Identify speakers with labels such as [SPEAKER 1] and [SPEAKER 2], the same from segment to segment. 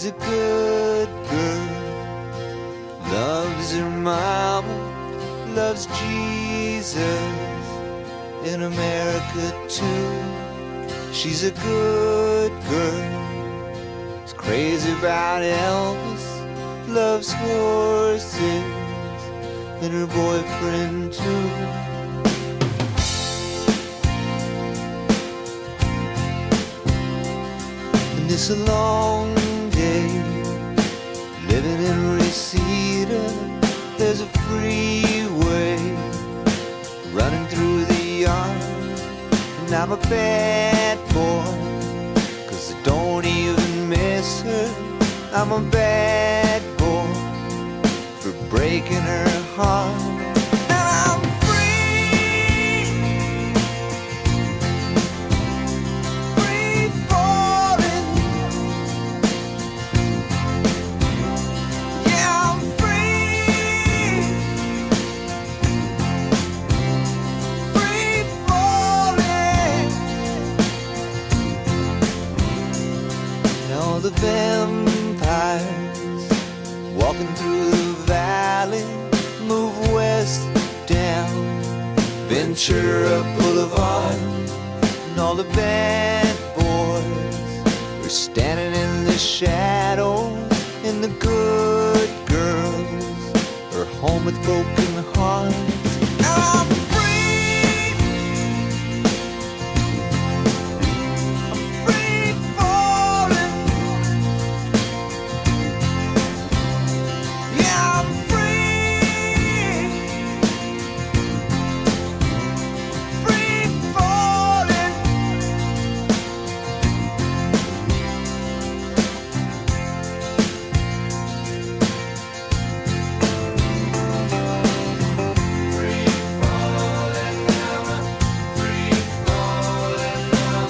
[SPEAKER 1] She's a good girl, loves her mama, loves Jesus, in America too. She's a good girl, is crazy about Elvis, loves horses, and her boyfriend too. And it's a long day, living in Reseda. There's a freeway running through the yard, and I'm a bad boy, 'cause I don't even miss her. I'm a bad boy for breaking her heart. And I'm free, free falling. Yeah, I'm free, free falling. And all the vampires walking through the valley move west down Ventura Boulevard, and all the bad boys are standing in the shadows, and the good girls are home with broken hearts. I'm free, I'm free falling. Yeah, I'm free, free falling. Free falling now, free falling now.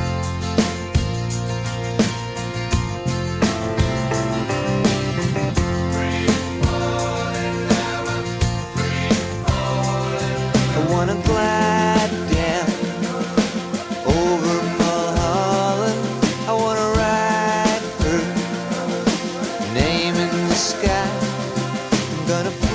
[SPEAKER 1] Free falling now, free falling. I wanna glide down over Mulholland. I wanna write her name in the sky. I'm gonna